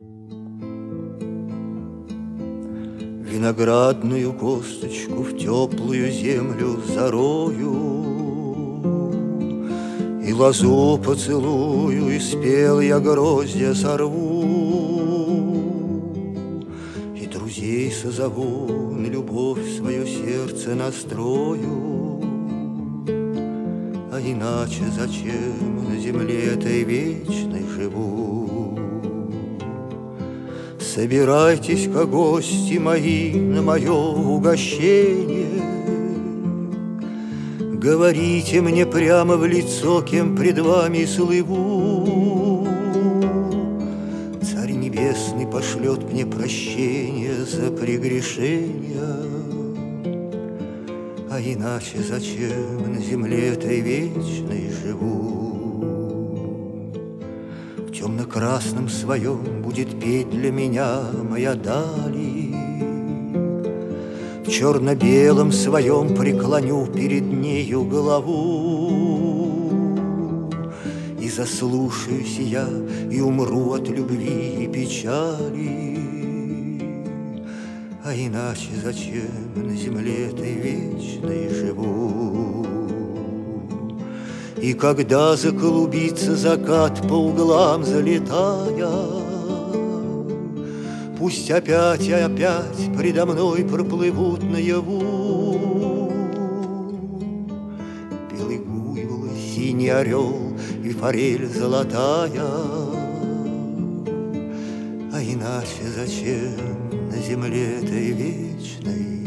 Виноградную косточку в теплую землю зарою, и лозу поцелую, и спел я гроздья сорву, и друзей созову, на любовь свое сердце настрою. А иначе зачем на земле этой вечной живу? Собирайтесь-ка, гости мои, на мое угощение. Говорите мне прямо в лицо, кем пред вами слыву. Царь Небесный пошлет мне прощение за прегрешения. А иначе зачем на земле этой вечной живу? В темно-красном своем будет петь для меня моя дали, в черно-белом своем преклоню перед нею голову. И заслушаюсь я, и умру от любви и печали. А иначе зачем на земле этой вечной живу? И когда заклубится закат по углам залетая, пусть опять и опять предо мной проплывут наяву белый буйвол, синий орел и форель золотая. А иначе зачем на земле этой вечной